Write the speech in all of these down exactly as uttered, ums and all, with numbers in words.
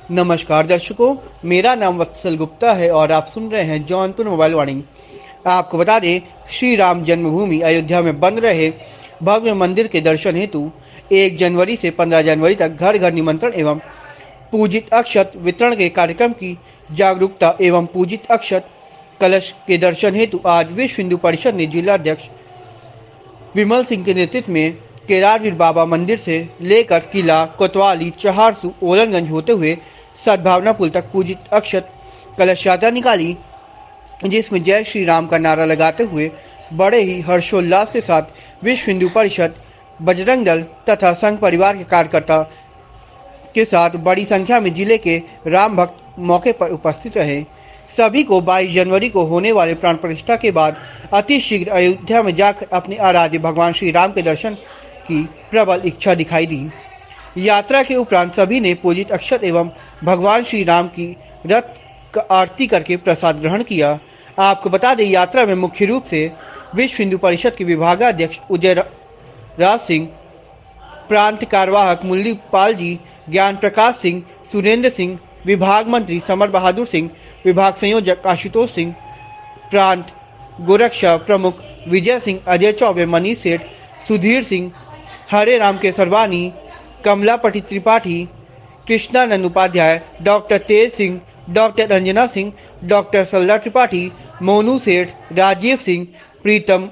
नमस्कार दर्शकों, मेरा नाम वत्सल गुप्ता है और आप सुन रहे हैं जौनपुर मोबाइल वाणी। आपको बता दें, श्री राम जन्मभूमि अयोध्या में बन रहे भव्य मंदिर के दर्शन हेतु एक जनवरी से पंद्रह जनवरी तक घर घर निमंत्रण एवं पूजित अक्षत वितरण के कार्यक्रम की जागरूकता एवं पूजित अक्षत कलश के दर्शन हेतु आज विश्व हिंदू परिषद ने जिलाध्यक्ष विमल सिंह के नेतृत्व में केदारवीर बाबा मंदिर से लेकर किला कोतवाली चहारसू ओलनगंज होते हुए सद्भावना पुल तक पूजित अक्षत कलश यात्रा निकाली, जिसमें जय श्री राम का नारा लगाते हुए बड़े ही हर्षोल्लास के साथ विश्व हिंदू परिषद, बजरंग दल तथा संघ परिवार के कार्यकर्ता के साथ बड़ी संख्या में जिले के राम भक्त मौके पर उपस्थित रहे। सभी को बाईस जनवरी को होने वाले प्राण प्रतिष्ठा के बाद अति शीघ्र अयोध्या में जाकर अपने आराध्य भगवान श्री राम के दर्शन की प्रबल इच्छा दिखाई दी। यात्रा के उपरांत सभी ने पूजित अक्षत एवं भगवान श्री राम की रथ आरती करके प्रसाद ग्रहण किया। आपको बता दें, यात्रा में मुख्य रूप से विश्व हिंदू परिषद के विभागाध्यक्ष उदय राज सिंह, प्रांत कार्यवाहक मुरली पाल जी, ज्ञान प्रकाश सिंह, सुरेंद्र सिंह, विभाग मंत्री समर बहादुर सिंह, विभाग संयोजक आशुतोष सिंह, प्रांत गोरक्षा प्रमुख विजय सिंह, अजय चौबे, मनीष सेठ, सुधीर सिंह, हरे राम के Sarwani, Kamlapati Tripathi, Krishnanand Upadhyay, doctor Tej Singh, doctor Anjana Singh, doctor Salla Tripathi, Monu Seth, Rajiv Singh, Pritam,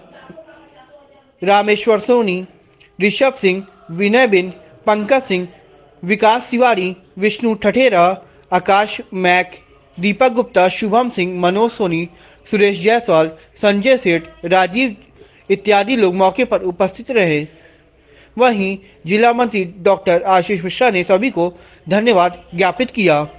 Rameshwar Soni, Rishabh Singh, Vinay Bind, Pankaj Singh, Vikas Tiwari, Vishnu Thathera, Akash मैक, दीपक गुप्ता, शुभम सिंह, मनोज सोनी, सुरेश जायसवाल, संजय सेठ, राजीव इत्यादि लोग मौके पर उपस्थित रहे। वहीं जिला मंत्री डॉक्टर आशीष मिश्रा ने सभी को धन्यवाद ज्ञापित किया।